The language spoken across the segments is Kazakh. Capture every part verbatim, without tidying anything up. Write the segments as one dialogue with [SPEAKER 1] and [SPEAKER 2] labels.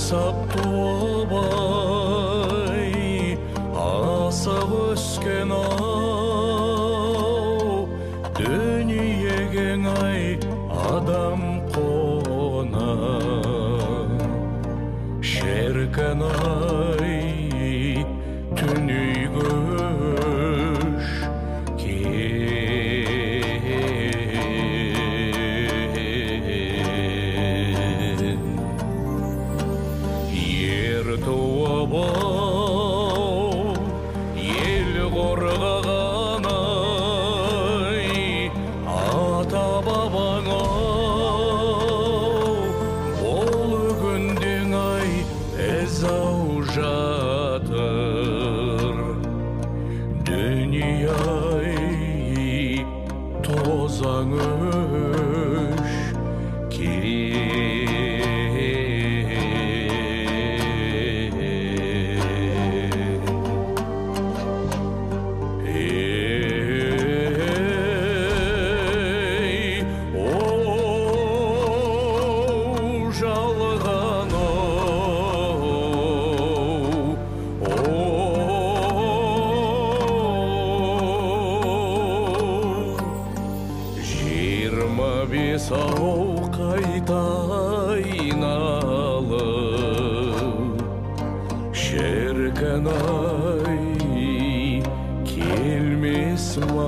[SPEAKER 1] аңсап туылбай асық өскен ау дүниеге ай адам қонар шіркін ай түней көш ер туып ау ел қорғаған ай ата бабаң ау бұл күнден ай ізау жатыр дүние ай тозаң өш бес ау қайта айналып шіркін ай келмес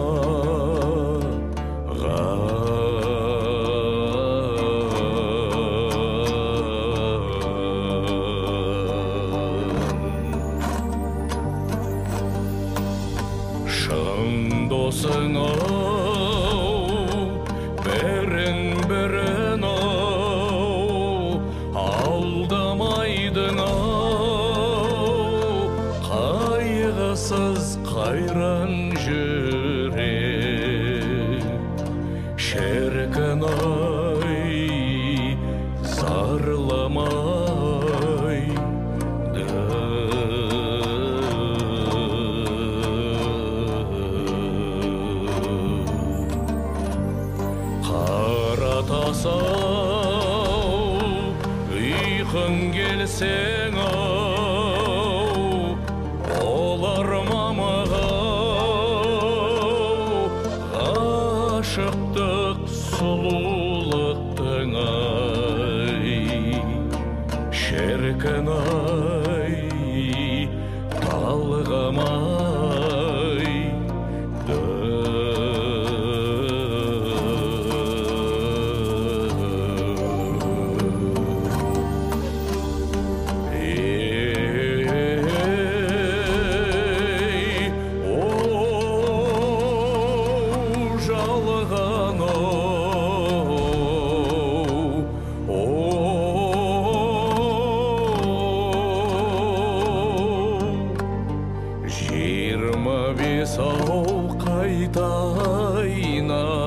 [SPEAKER 1] маған шын досың бірін-бірін ау алдамайдың ау қайғысыз қайран жүрек шіркін ай зарламайды қаратасау ұйқың келсең ау олар мамағау ғашықтық сұлулықтың ай шіркін ай талғамайды жиырма бес ау қайта айналып